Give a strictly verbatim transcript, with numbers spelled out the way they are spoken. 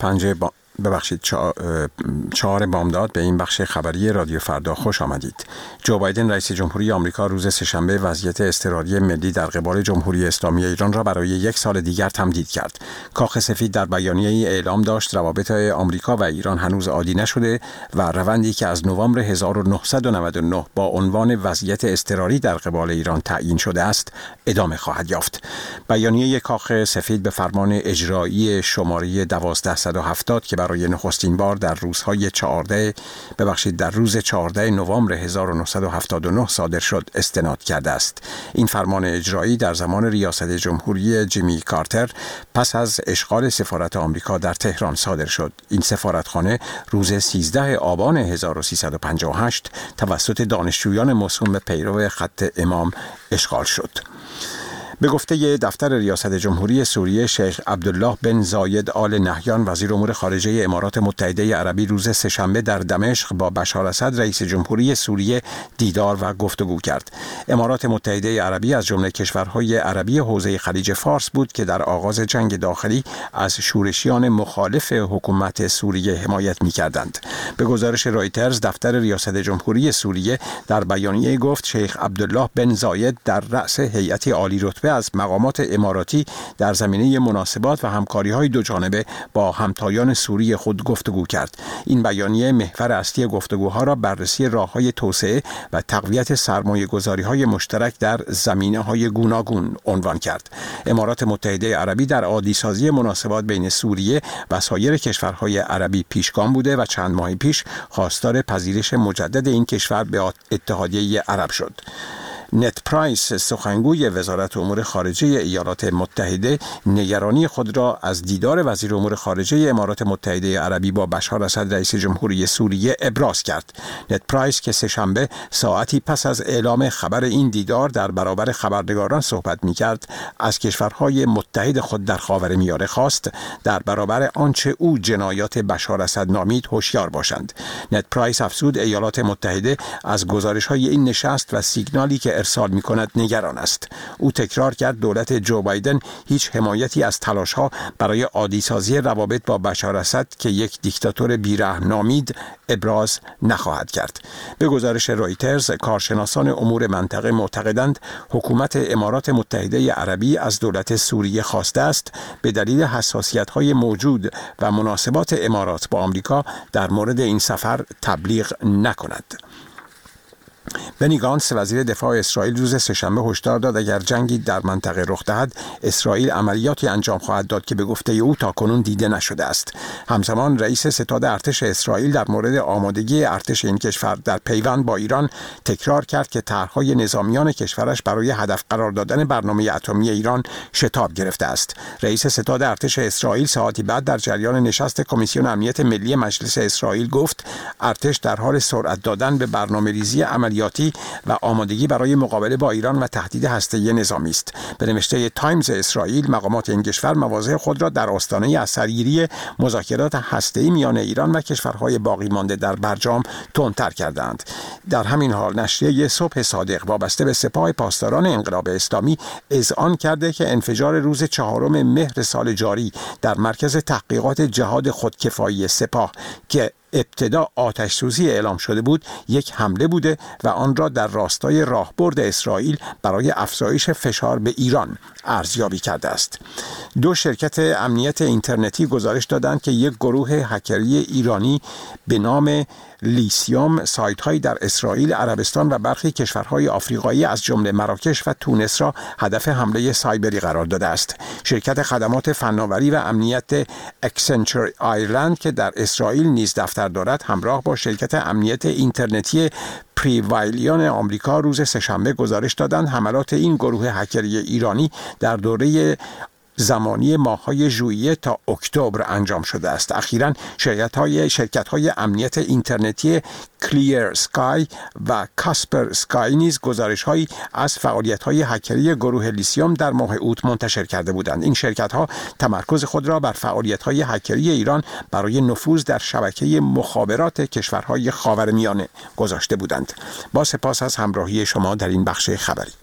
پنج با... ببخشید چا... چهار بامداد به این بخش خبری رادیو فردا خوش آمدید. جو بایدن رئیس جمهوری آمریکا روز سه‌شنبه وضعیت اضطراری ملی در قبال جمهوری اسلامی ایران را برای یک سال دیگر تمدید کرد. کاخ سفید در بیانیه‌ای اعلام داشت روابط آمریکا و ایران هنوز عادی نشده و روندی که از نوامبر هزار و نهصد و نود و نه با عنوان وضعیت اضطراری در قبال ایران تعیین شده است ادامه خواهد یافت. بیانیه کاخ سفید به فرمان اجرایی شماره دوازده هفتاد که برای نخستین بار در روزهای چهارده ببخشید در روز چهارده نوامبر هزار و نهصد و هفتاد و نه صادر شد استناد کرده است. این فرمان اجرایی در زمان ریاست جمهوری جیمی کارتر پس از اشغال سفارت آمریکا در تهران صادر شد. این سفارتخانه روز سیزده آبان هزار و سیصد و پنجاه و هشت توسط دانشجویان موسوم به پیرو خط امام اشغال شد. به گفته دفتر ریاست جمهوری سوریه، شیخ عبدالله بن زاید آل نهیان وزیر امور خارجه امارات متحده عربی روز سه‌شنبه در دمشق با بشار اسد رئیس جمهوری سوریه دیدار و گفتگو کرد. امارات متحده عربی از جمله کشورهای عربی حوزه خلیج فارس بود که در آغاز جنگ داخلی از شورشیان مخالف حکومت سوریه حمایت می‌کردند. به گزارش رایترز، دفتر ریاست جمهوری سوریه در بیانیه گفت شیخ عبدالله بن زاید در رأس هیئتی عالی رتبه از مقامات اماراتی در زمینه مناسبات و همکاری‌های دوجانبه با همتایان سوری خود گفتگو کرد. این بیانیه محور اصلی گفتگوها را بررسی راه‌های توسعه و تقویت سرمایه‌گذاری‌های مشترک در زمینه‌های گوناگون عنوان کرد. امارات متحده عربی در عادی‌سازی مناسبات بین سوریه و سایر کشورهای عربی پیشگام بوده و چند ماه پیش خواستار پذیرش مجدد این کشور به اتحادیه عرب شد. نت پرایس سخنگوی وزارت امور خارجه ایالات متحده نگرانی خود را از دیدار وزیر امور خارجه امارات متحده عربی با بشار اسد رئیس جمهوری سوریه ابراز کرد. نت پرایس که سه‌شنبه ساعتی پس از اعلام خبر این دیدار در برابر خبرنگاران صحبت می‌کرد، از کشورهای متحد خود در خاورمیانه خواست در برابر آنچه او جنایات بشار اسد نامید هوشیار باشند. نت پرایس افزود ایالات متحده از گزارش‌های این نشست و سیگنالی که ارسال می کند نگران است. او تکرار کرد دولت جو بایدن هیچ حمایتی از تلاش‌ها برای عادی‌سازی روابط با بشار اسد که یک دیکتاتور بی‌رحم نامید ابراز نخواهد کرد. به گزارش رایترز، کارشناسان امور منطقه معتقدند حکومت امارات متحده عربی از دولت سوریه خواسته است به دلیل حساسیت‌های موجود و مناسبات امارات با آمریکا در مورد این سفر تبلیغ نکند. بنی گانتس وزیر دفاع اسرائیل روز سه‌شنبه هشدار داد اگر جنگی در منطقه رخ دهد اسرائیل عملیاتی انجام خواهد داد که به گفته او تاکنون دیده نشده است. همزمان رئیس ستاد ارتش اسرائیل در مورد آمادگی ارتش این کشور در پیوند با ایران تکرار کرد که طرح‌های نظامیان کشورش برای هدف قرار دادن برنامه اتمی ایران شتاب گرفته است. رئیس ستاد ارتش اسرائیل ساعتی بعد در جریان نشست کمیسیون امنیت ملی مجلس اسرائیل گفت ارتش در حال سرعت دادن به برنامه‌ریزی عملیاتی و آمادگی برای مقابله با ایران و تهدید هسته‌ای نظامی است. به نوشته تایمز اسرائیل، مقامات این کشور مواضع خود را در آستانه اثرگیری مذاکرات هسته‌ای میان ایران و کشورهای باقی مانده در برجام تندتر کردند. در همین حال نشریه صبح صادق وابسته به سپاه پاسداران انقلاب اسلامی اذعان کرده که انفجار روز چهارم مهر سال جاری در مرکز تحقیقات جهاد خودکفایی سپاه که ابتدا آتش سوزی اعلام شده بود یک حمله بوده و آن را در راستای راهبرد اسرائیل برای افزایش فشار به ایران ارزیابی کرده است. دو شرکت امنیت اینترنتی گزارش دادند که یک گروه هکری ایرانی به نام لیسیوم سایت‌هایی در اسرائیل، عربستان و برخی کشورهای آفریقایی از جمله مراکش و تونس را هدف حمله سایبری قرار داده است. شرکت خدمات فناوری و امنیت اکسنچر آیرلند که در اسرائیل نیز دفتر دارد همراه با شرکت امنیت اینترنتی پریوایلیون آمریکا روز سه‌شنبه گزارش دادند حملات این گروه هکری ایرانی در دوره زمانی ماه‌های ژوئیه تا اکتبر انجام شده است. اخیراً شرکت‌های شرکت‌های امنیت اینترنتی کلیر سکای و کاسپر سکای نیز گزارش‌هایی از فعالیت‌های هکری گروه لیسیوم در ماه اوت منتشر کرده بودند. این شرکت‌ها تمرکز خود را بر فعالیت‌های هکری ایران برای نفوذ در شبکه مخابرات کشورهای خاورمیانه گذاشته بودند. با سپاس از همراهی شما در این بخش خبری.